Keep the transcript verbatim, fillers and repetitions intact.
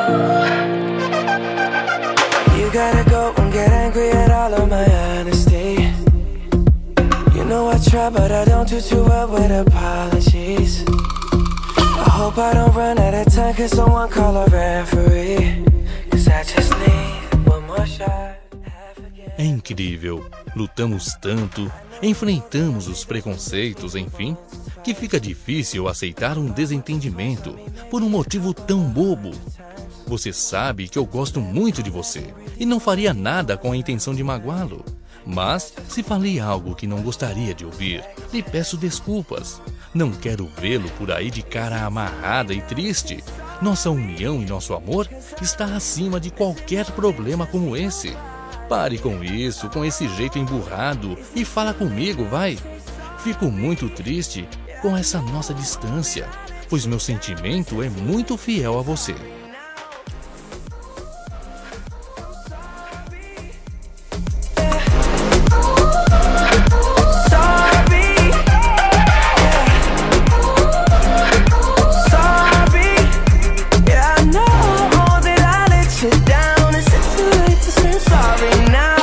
You gotta go and get angry at all of my honesty. You know I try, but I don't do too well with apologies. I hope I don't run out of time, cause someone call a referee. Cause I just need one more shot. É incrível, lutamos tanto, enfrentamos os preconceitos, enfim, que fica difícil aceitar um desentendimento por um motivo tão bobo. Você sabe que eu gosto muito de você e não faria nada com a intenção de magoá-lo. Mas, se falei algo que não gostaria de ouvir, lhe peço desculpas. Não quero vê-lo por aí de cara amarrada e triste. Nossa união e nosso amor está acima de qualquer problema como esse. Pare com isso, com esse jeito emburrado e fala comigo, vai. Fico muito triste com essa nossa distância, pois meu sentimento é muito fiel a você. Now